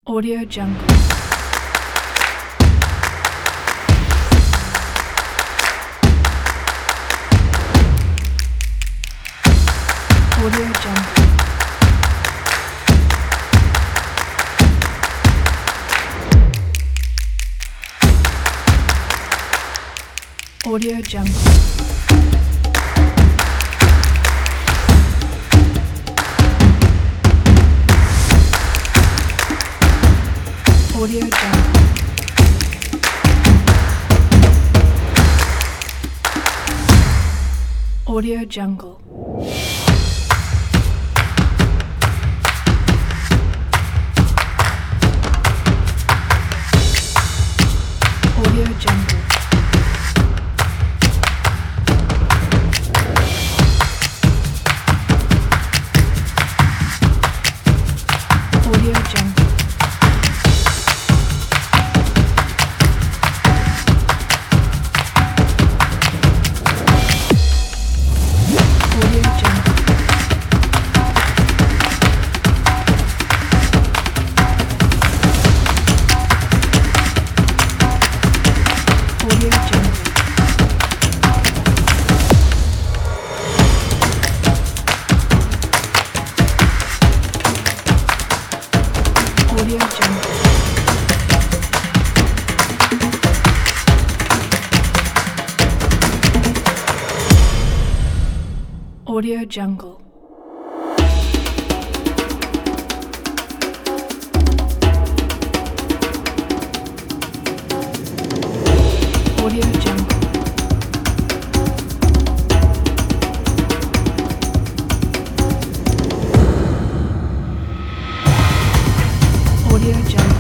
Audio Jungle. Audio Jungle. Audio Jungle. Audio Jungle. Audio Jungle. Audio Jungle. Audio Jungle. Audio Jungle. Audio Jungle. Audio Jungle. Audio Jungle. Audio Jungle. Audio Jungle.